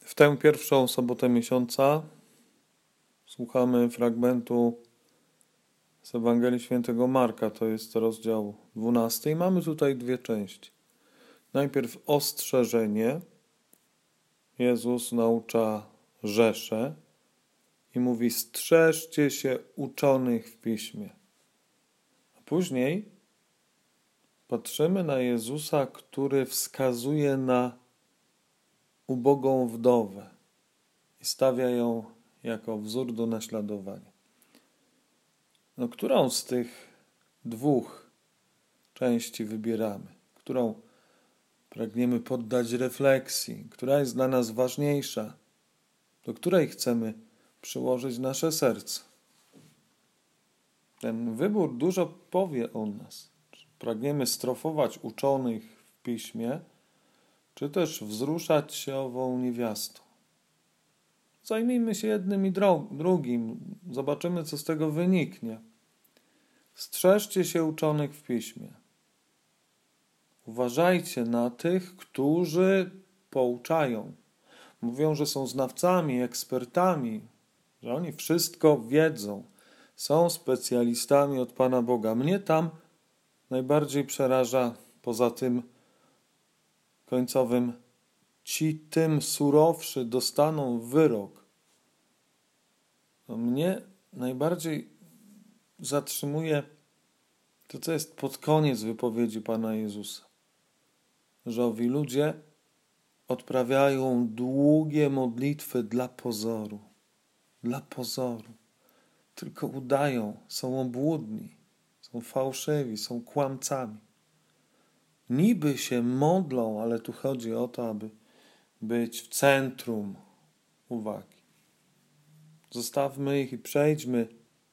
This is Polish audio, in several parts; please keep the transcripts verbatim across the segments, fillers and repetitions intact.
W tę pierwszą sobotę miesiąca słuchamy fragmentu z Ewangelii Świętego Marka, to jest rozdział dwunasty i mamy tutaj dwie części. Najpierw ostrzeżenie. Jezus naucza rzeszę i mówi: strzeżcie się uczonych w Piśmie. A później patrzymy na Jezusa, który wskazuje na ubogą wdowę i stawia ją jako wzór do naśladowania. No, którą z tych dwóch części wybieramy? Którą pragniemy poddać refleksji? Która jest dla nas ważniejsza? Do której chcemy przyłożyć nasze serce? Ten wybór dużo powie o nas. Czy pragniemy strofować uczonych w Piśmie, czy też wzruszać się ową niewiastą? Zajmijmy się jednym i drugim. Zobaczymy, co z tego wyniknie. Strzeżcie się uczonych w Piśmie. Uważajcie na tych, którzy pouczają. Mówią, że są znawcami, ekspertami, że oni wszystko wiedzą. Są specjalistami od Pana Boga. Mnie tam najbardziej przeraża, poza tym końcowym: ci tym surowszy dostaną wyrok. No, mnie najbardziej zatrzymuje to, co jest pod koniec wypowiedzi Pana Jezusa. Że owi ludzie odprawiają długie modlitwy dla pozoru. Dla pozoru. Tylko udają, są obłudni, są fałszywi, są kłamcami. Niby się modlą, ale tu chodzi o to, aby być w centrum uwagi. Zostawmy ich i przejdźmy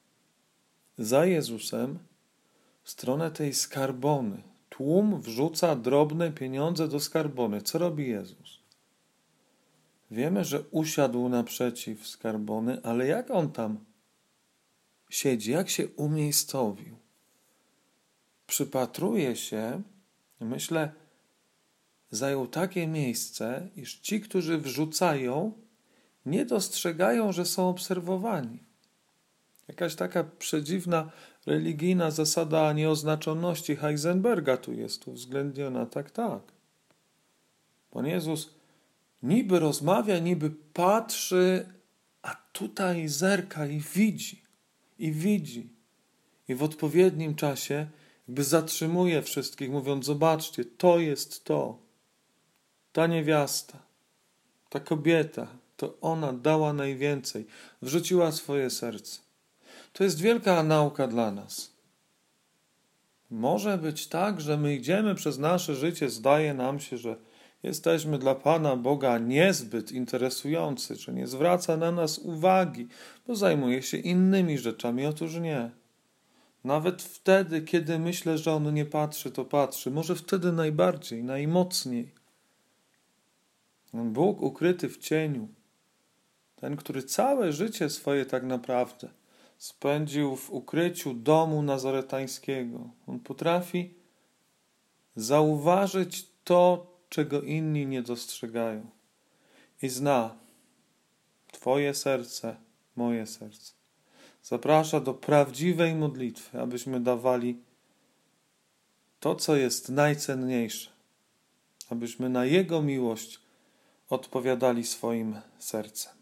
za Jezusem w stronę tej skarbony. Tłum wrzuca drobne pieniądze do skarbony. Co robi Jezus? Wiemy, że usiadł naprzeciw skarbony, ale jak on tam siedzi, jak się umiejscowił? Przypatruje się, myślę, zajął takie miejsce, iż ci, którzy wrzucają, nie dostrzegają, że są obserwowani. Jakaś taka przedziwna religijna zasada nieoznaczoności Heisenberga tu jest uwzględniona. Tak, tak. Pan Jezus niby rozmawia, niby patrzy, a tutaj zerka i widzi. I widzi. I w odpowiednim czasie jakby zatrzymuje wszystkich, mówiąc: zobaczcie, to jest to. Ta niewiasta, ta kobieta, to ona dała najwięcej. Wrzuciła swoje serce. To jest wielka nauka dla nas. Może być tak, że my idziemy przez nasze życie, zdaje nam się, że jesteśmy dla Pana Boga niezbyt interesujący, że nie zwraca na nas uwagi, bo zajmuje się innymi rzeczami. Otóż nie. Nawet wtedy, kiedy myślę, że On nie patrzy, to patrzy. Może wtedy najbardziej, najmocniej. Bóg ukryty w cieniu, ten, który całe życie swoje tak naprawdę spędził w ukryciu domu nazaretańskiego. On potrafi zauważyć to, czego inni nie dostrzegają. I zna Twoje serce, moje serce. Zaprasza do prawdziwej modlitwy, abyśmy dawali to, co jest najcenniejsze. Abyśmy na Jego miłość odpowiadali swoim sercem.